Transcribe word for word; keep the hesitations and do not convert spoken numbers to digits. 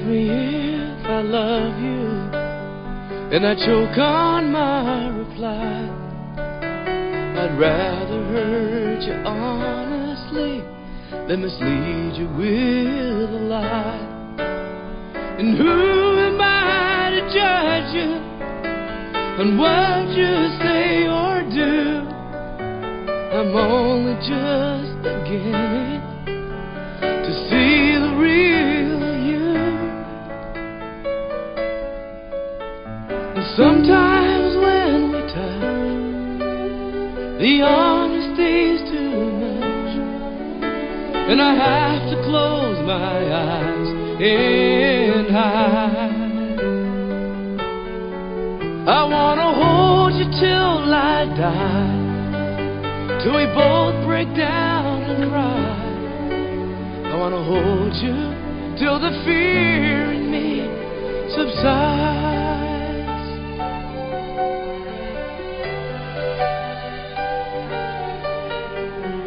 me if I love you, and I choke on my reply. I'd rather hurt you honestly than mislead you with a lie. And who am I to judge you on what you say or do? I'm only just beginning to see the real you. And sometimes when we touch, the honesty's too much, and I have to close my eyes and hide. I wanna hold you till I die, till we both break down and cry. I wanna hold you till the fear in me subsides.